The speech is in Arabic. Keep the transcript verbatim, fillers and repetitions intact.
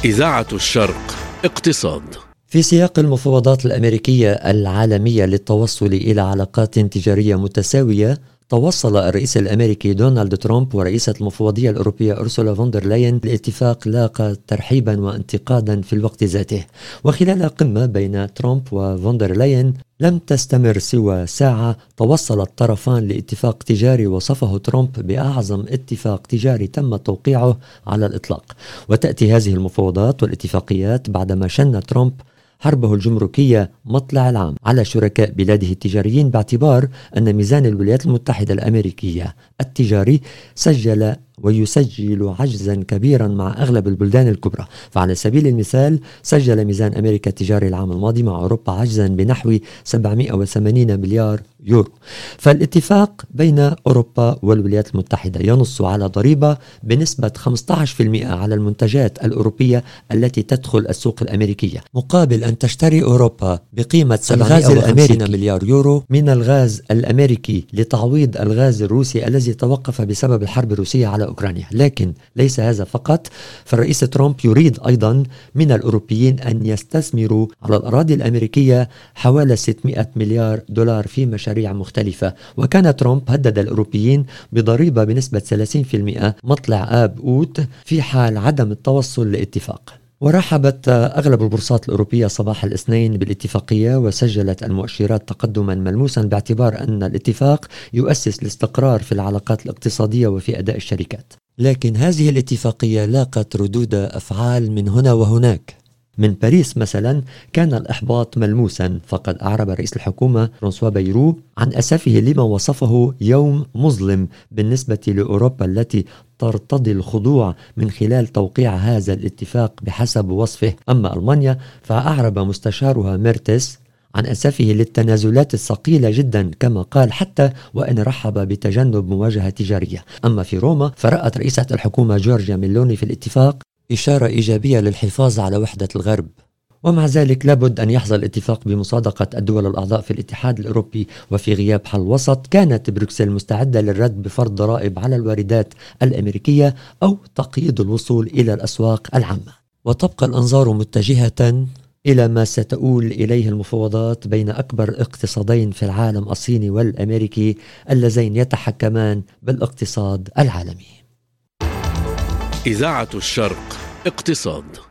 إذاعة الشرق اقتصاد. في سياق المفاوضات الأمريكية العالمية للتوصل إلى علاقات تجارية متساوية، توصل الرئيس الأمريكي دونالد ترامب ورئيسة المفوضية الأوروبية أرسولا فوندر لاين لاتفاق لاقى ترحيبا وانتقادا في الوقت ذاته. وخلال قمة بين ترامب وفوندر لاين لم تستمر سوى ساعة، توصل الطرفان لاتفاق تجاري وصفه ترامب بأعظم اتفاق تجاري تم توقيعه على الإطلاق. وتأتي هذه المفاوضات والاتفاقيات بعدما شن ترامب حربه الجمركية مطلع العام على شركاء بلاده التجاريين، باعتبار أن ميزان الولايات المتحدة الأمريكية التجاري سجل ويسجل عجزا كبيرا مع أغلب البلدان الكبرى. فعلى سبيل المثال سجل ميزان أمريكا التجاري العام الماضي مع أوروبا عجزا بنحو سبعمائة وثمانين مليار يورو. فالاتفاق بين أوروبا والولايات المتحدة ينص على ضريبة بنسبة خمسة عشر بالمئة على المنتجات الأوروبية التي تدخل السوق الأمريكية، مقابل أن تشتري أوروبا بقيمة سبعمائة وخمسين مليار يورو من الغاز الأمريكي لتعويض الغاز الروسي الذي توقف بسبب الحرب الروسية على أوكرانيا. لكن ليس هذا فقط، فالرئيس ترامب يريد أيضا من الأوروبيين أن يستثمروا على الأراضي الأمريكية حوالي ستمائة مليار دولار في مشاريع مختلفة. وكان ترامب هدد الأوروبيين بضريبة بنسبة ثلاثين بالمئة مطلع آب أوت في حال عدم التوصل لاتفاق. ورحبت أغلب البورصات الأوروبية صباح الاثنين بالاتفاقية، وسجلت المؤشرات تقدما ملموسا باعتبار أن الاتفاق يؤسس الاستقرار في العلاقات الاقتصادية وفي أداء الشركات. لكن هذه الاتفاقية لاقت ردود أفعال من هنا وهناك. من باريس مثلا كان الإحباط ملموسا، فقد أعرب رئيس الحكومة فرانسوا بايرو عن أسفه لما وصفه يوم مظلم بالنسبة لأوروبا التي ترتضي الخضوع من خلال توقيع هذا الاتفاق بحسب وصفه. أما ألمانيا فأعرب مستشارها ميرتس عن أسفه للتنازلات الثقيلة جدا، كما قال حتى وإن رحب بتجنب مواجهة تجارية. أما في روما فرأت رئيسة الحكومة جورجيا ميلوني في الاتفاق إشارة إيجابية للحفاظ على وحدة الغرب. ومع ذلك لابد أن يحظى الاتفاق بمصادقة الدول الأعضاء في الاتحاد الأوروبي. وفي غياب حل وسط كانت بروكسل مستعدة للرد بفرض ضرائب على الواردات الأمريكية أو تقييد الوصول إلى الأسواق العامة. وتبقى الأنظار متجهة إلى ما ستؤول إليه المفاوضات بين أكبر اقتصادين في العالم، الصيني والأمريكي، اللذين يتحكمان بالاقتصاد العالمي. إذاعة الشرق اقتصاد.